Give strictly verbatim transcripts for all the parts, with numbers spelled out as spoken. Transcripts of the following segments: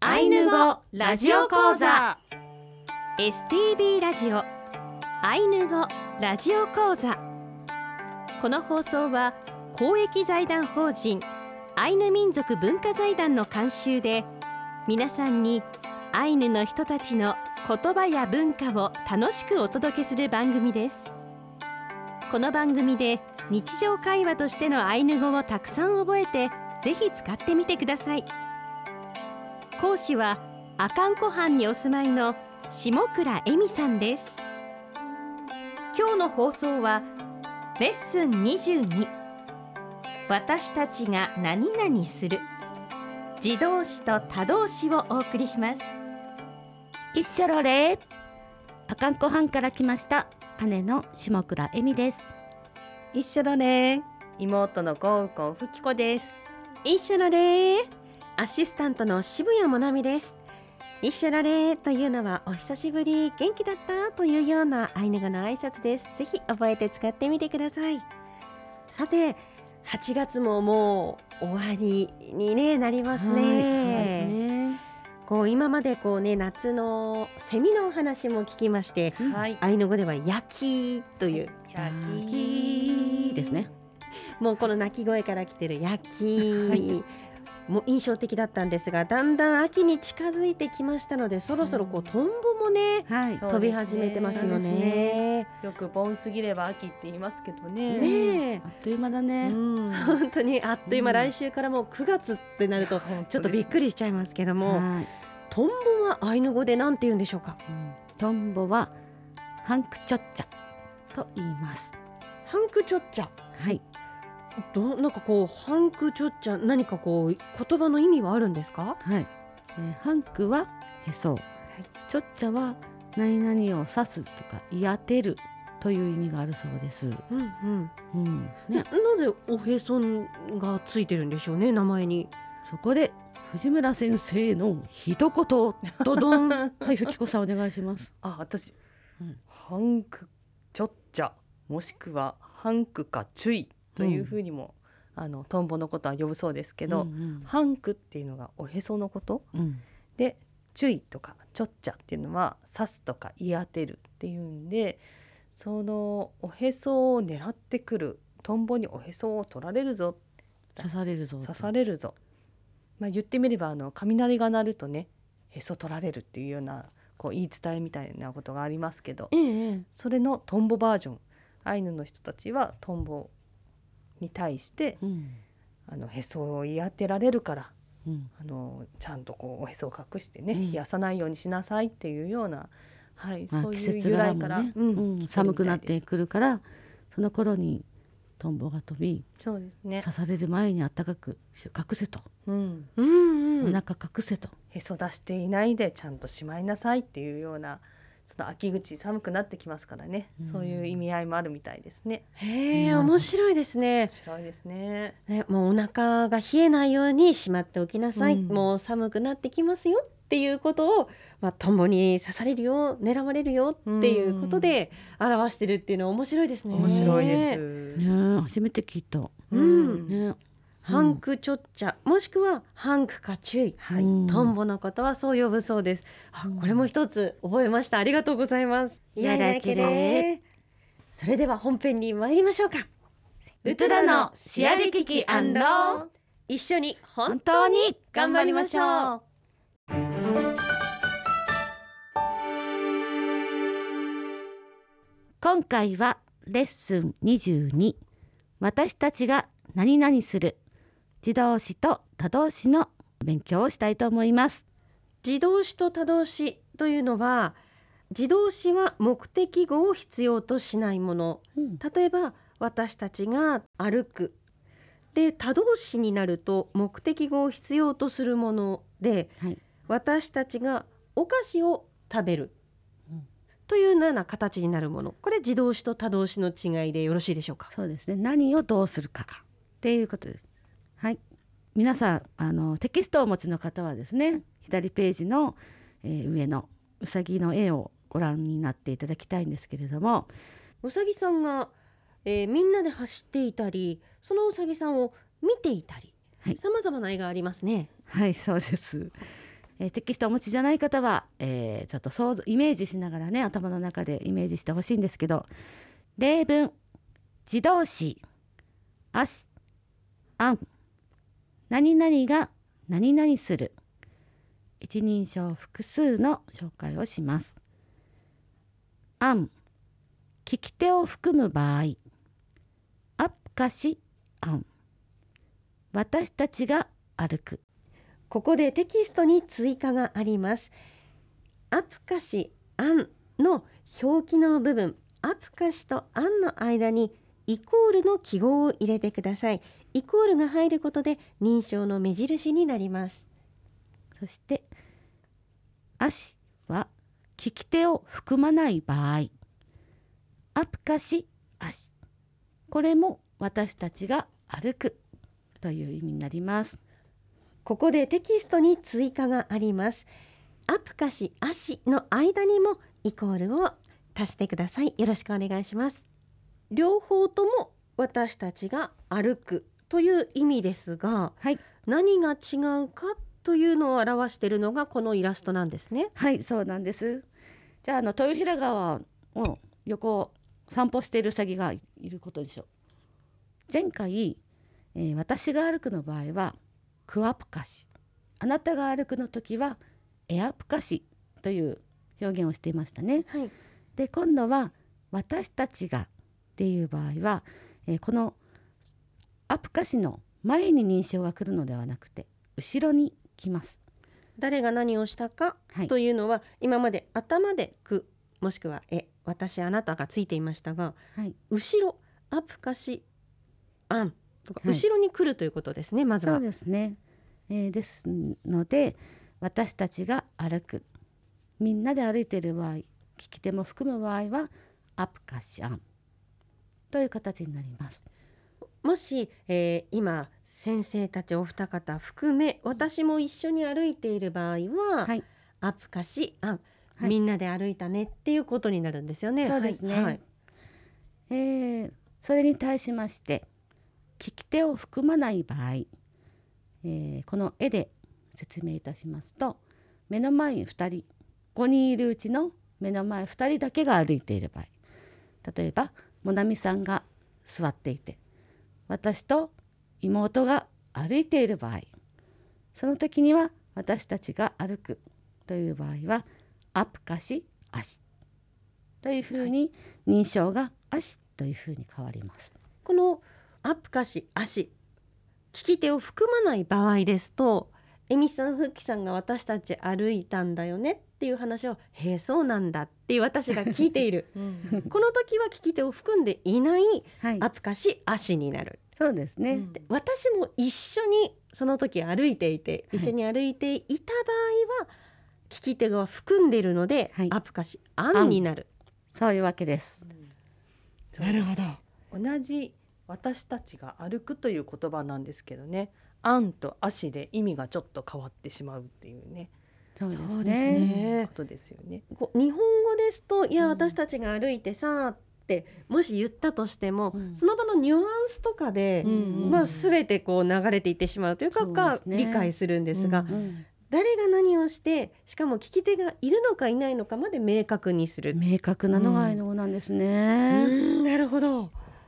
アイヌ語ラジオ講座エスティービー ラジオアイヌ語ラジオ講座。この放送は公益財団法人アイヌ民族文化財団の監修で、皆さんにアイヌの人たちの言葉や文化を楽しくお届けする番組です。この番組で日常会話としてのアイヌ語をたくさん覚えて、ぜひ使ってみてください。講師は阿寒湖畔にお住まいの下倉恵美さんです。今日の放送はレッスンにじゅうに、私たちが何々する、自動詞と他動詞をお送りします。 一緒ろれ阿寒湖畔から来ました姉の下倉恵美です。 一緒ろれ妹のゴウコンふきこです。 一緒のれーアシスタントの渋谷もなみです。一緒のれーというのはお久しぶり、元気だったというようなアイヌ語の挨拶です。ぜひ覚えて使ってみてください。さて、はちがつももう終わりに、ね、なりますね。 はい、そうですね。 こう今までこう、ね、夏のセミのお話も聞きまして、 うん、はい、 アイヌ語では焼きという、 焼きですね。 もうこの鳴き声から来てる焼き、 はい、 もう印象的だったんですが、だんだん秋に近づいてきましたので、そろそろこうトンボもね、 はい、 飛び始めてますよね。 よく盆過ぎれば秋って言いますけどね。 ねえ、 あっという間だね。 うん、本当にあっという間、 うん、 来週からもうくがつってなるとちょっとびっくりしちゃいますけども、 はい、 トンボはアイヌ語でなんて言うんでしょうか。 うん、トンボはハンクチョッチャと言います。 ハンクチョッチャ、 はい、 どなんかこうハンクチョッチャ、何かこう言葉の意味はあるんですか。 はい、えー、ハンクはへそ、はい、チョッチャは何々を指すとか言い当てるという意味があるそうです。 うんうんうんな、 ね、 なぜおへそがついてるんでしょうね、名前に。 そこで藤村先生の一言ドドンはい、ふきこさんお願いします。 あ、私、 うん、 ハンクチョッチャもしくはハンクかチュイというふうにも、うん、あのトンボのことは呼ぶそうですけど、うんうん、ハンクっていうのがおへそのこと、うん、でチュイとかチョッチャっていうのは刺すとか言い当てるっていうんで、そのおへそを狙ってくるトンボにおへそを取られるぞ、 刺されるぞ刺されるぞ、まあ、言ってみればあの雷が鳴るとね、へそ取られるっていうようなこう言い伝えみたいなことがありますけど、 ええ、 それのトンボバージョン、アイヌの人たちはトンボに対して、うん、あのへそを言い当てられるから、うん、あのちゃんとこうおへそを隠してね、うん、冷やさないようにしなさいっていうような、はい、まあ、そういう由来から、 ね、うんうん、寒くなってくるから、その頃にトンボが飛び、 そうですね、 刺される前に暖かく隠せと、 うんうんうん、 お腹隠せと、 へそ出していないでちゃんとしまいなさいっていうような、その秋口寒くなってきますからね、うん、そういう意味合いもあるみたいですね。 へえ、面白いですね。 面白いですね。 ね、もうお腹が冷えないようにしまっておきなさい、うん、もう寒くなってきますよっていうことを、まあ、トンボに刺されるよ、狙われるよっていうことで表してるっていうのは面白いですね。 面白いです、 ね、初めて聞いた、 うんね、ハンクチョッチャ、もしくはハンクかチュイ、はい、トンボのことはそう呼ぶそうです。あ、これも一つ覚えました。ありがとうございます。 いやだけで。 それでは本編に参りましょうか。 ウトラのシアリキキアンロー、 一緒に本当に頑張りましょう。 今回はレッスンにじゅうに、私たちが何々する、自動詞と他動詞の勉強をしたいと思います。 自動詞と他動詞というのは、自動詞は目的語を必要としないもの、うん、例えば私たちが歩くで、他動詞になると目的語を必要とするもので、はい、私たちがお菓子を食べる、うん、というような形になるもの、これ自動詞と他動詞の違いでよろしいでしょうか。 そうですね、何をどうするかっていうことです。はい、皆さんあのテキストをお持ちの方はですね、左ページの、えー、上のうさぎの絵をご覧になっていただきたいんですけれども、 うさぎさんが、えー、みんなで走っていたり、そのうさぎさんを見ていたり、さまざまな絵がありますね。 はい、そうです。ええー、テキストをお持ちじゃない方は、えー、ちょっと想像イメージしながらね、頭の中でイメージしてほしいんですけど、例文、自動詞、あし、あん、何々が何々する、一人称複数の紹介をします。あん、聞き手を含む場合、アップかしあん、私たちが歩く。 ここでテキストに追加があります。アプカシアンの表記の部分、アプカシとアンの間にイコールの記号を入れてください。イコールが入ることで認証の目印になります。 そしてアシは聞き手を含まない場合、アプカシアシ、これも私たちが歩くという意味になります。 ここでテキストに追加があります。アプカシアシの間にもイコールを足してください。よろしくお願いします。両方とも私たちが歩くという意味ですが、 はい、 何が違うかというのを表しているのがこのイラストなんですね。 はい、そうなんです。じゃあ、あの豊平川を横を散歩しているウサギがいることでしょう。前回、えー、私が歩くの場合はクアプカシ、あなたが歩くの時はエアプカシという表現をしていましたね。 はい、 で今度は私たちがっていう場合は、えー、このアプカシの前に認証が来るのではなくて後ろに来ます。 誰が何をしたかというのは、はい、今まで頭でくもしくはえ、私あなたがついていましたが、はい、後ろアプカシアンとか、はい、後ろに来るということですね。まずはそうですね、えー、ですので私たちが歩く、みんなで歩いている場合、聞き手も含む場合はアプカシアンという形になります。 もし、えー、今先生たちお二方含め私も一緒に歩いている場合は、はい、アプカシアン、はい、みんなで歩いたねっていうことになるんですよね。 そうですね、はいはい、えー、それに対しまして聞き手を含まない場合、えー、この絵で説明いたしますと、目の前にふたり、ごにんいるうちの目の前ふたりだけが歩いている場合、例えばもなみさんが座っていて私と妹が歩いている場合、その時には私たちが歩くという場合はアプカシアシというふうに認証がアシというふうに変わります。 このアプカシアシ、聞き手を含まない場合ですと、えみさんふっきさんが私たち歩いたんだよねっていう話を、へえそうなんだっていう私が聞いている、うん、この時は聞き手を含んでいない、はい、アプカシアシになる。 そうですね、うん、 で私も一緒にその時歩いていて、一緒に歩いていた場合は、はい、聞き手が含んでいるので、はい、アプカシアンになる。 そういうわけです、 うん、なるほど。 同じ私たちが歩くという言葉なんですけどね、アンとアシで意味がちょっと変わってしまうっていうね。 そうですね、 そうですね、ことですよね。 こ日本語ですと、いや、うん、私たちが歩いてさってもし言ったとしても、うん、その場のニュアンスとかで、うんうん、まあ、全てこう流れていってしまうというか、か理解するんですが、うんうん、誰が何をして、しかも聞き手がいるのかいないのかまで明確にする。 明確なのがアイヌ語なんですね、 うんうん、なるほど。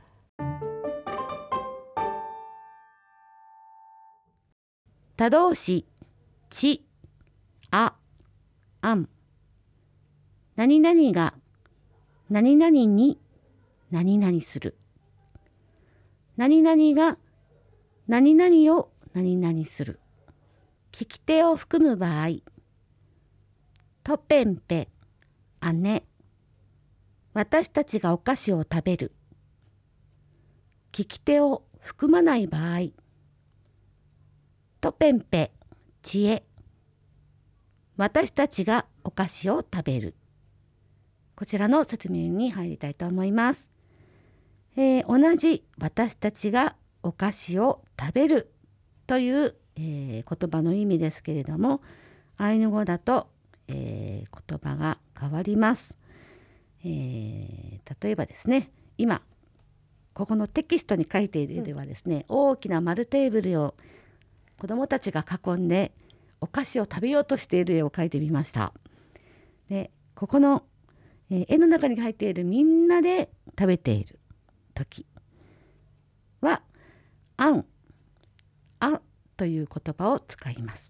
他動詞ち、あ、あん、何々が何々に何々する、何々が何々を何々する、聞き手を含む場合、とぺんぺ、姉、私たちがお菓子を食べる、聞き手を含まない場合、とぺんぺ、知恵、私たちがお菓子を食べる。こちらの説明に入りたいと思います。えー、同じ私たちがお菓子を食べるという、えー、言葉の意味ですけれども、アイヌ語だと、えー、言葉が変わります。えー、例えばですね、今ここのテキストに書いているではですね、うん、大きな丸テーブルを子どもたちが囲んでお菓子を食べようとしている絵を描いてみました。でここの、えー、絵の中に入っているみんなで食べている時はあんあという言葉を使います。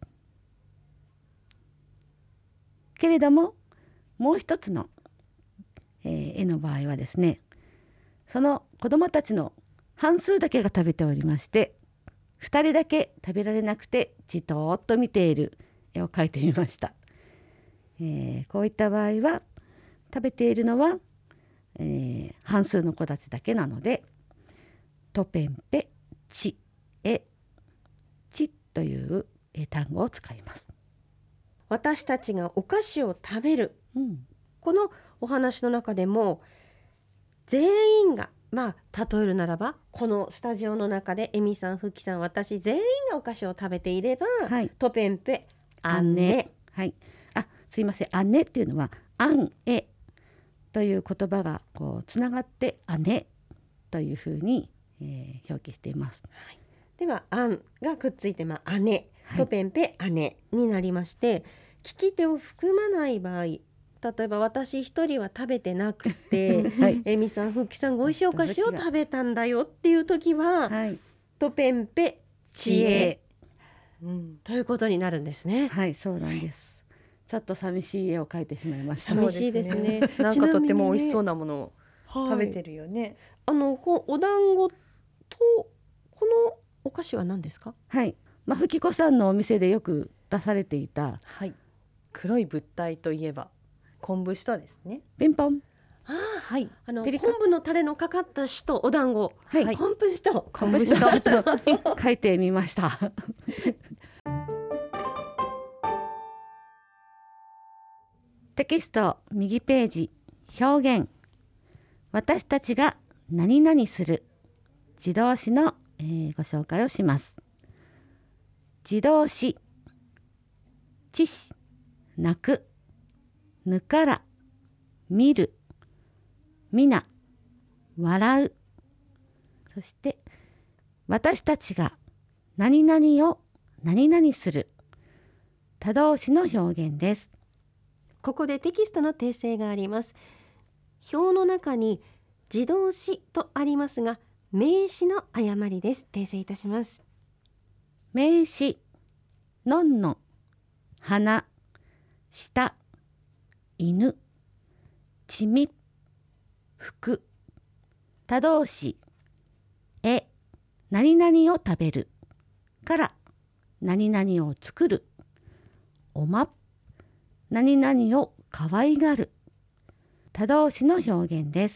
けれどももう一つの、えー、絵の場合はですね、その子どもたちの半数だけが食べておりまして、ふたりだけ食べられなくてじとっと見ている絵を描いてみました。えー、こういった場合は食べているのは、えー、半数の子たちだけなので、とぺんぺちえちという単語を使います。 私たちがお菓子を食べる、 うん、 このお話の中でも全員が、まあ例えるならばこのスタジオの中でエミさん、フキさん、私全員がお菓子を食べていれば、 はい、 とぺんぺあんね、 はい、あすいません、あんねっていうのはあんえという言葉がこうつながってあねというふうに、えー、表記しています。 はい、ではあんがくっついて、まあ、姉、はい、とぺんぺ姉になりまして、利き手を含まない場合、例えば私一人は食べてなくて、はい、エミさん、フッキさん、ごいしいお菓子を食べたんだよっていう時は、はい、とぺんぺちえ、うん、ということになるんですね。 はい、そうなんです。ちょっと寂しい絵を描いてしまいました。 寂しいですね。 なんかとっても美味しそうなものを食べてるよね。はい、 あのこうお団子とこのお菓子は何ですか？ はい、まあ、ふきこさんのお店でよく出されていた、 はい、黒い物体といえば昆布シトですね。 ピンポン。 あ、はい、あの昆布のタレのかかったシト、お団子、はい、昆布シト、 昆布シト書いてみましたテキスト右ページ、表現、私たちが何々する、自動詞の、えー、ご紹介をします。自動詞、知し、泣く、ぬから、見る、みな、笑う。そして私たちが何々を何々する、他動詞の表現です。 ここでテキストの訂正があります。表の中に自動詞とありますが、名詞の誤りです。訂正いたします。 名詞、のんの、花、下、犬、ちみ、服。他動詞、え、何々を食べるから何々を作る、おま、何々を可愛がる。他動詞の表現です。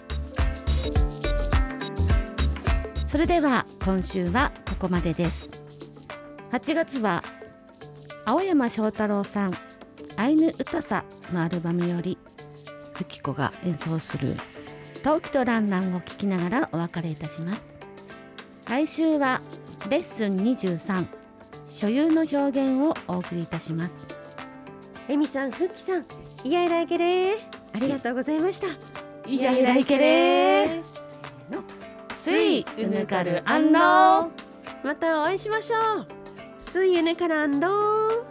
それでは今週はここまでです。はちがつは青山翔太郎さん、アイヌ歌さのアルバムよりフキコが演奏する陶器とランランを聴きながらお別れいたします。来週はレッスンにじゅうさん、所有の表現をお送りいたします。 エミさん、フッキさん、いやいらいけれー、ありがとうございました。 いやいらいけれーのスイウヌカルアンロー、 またお会いしましょう。スイウヌカルアンロー。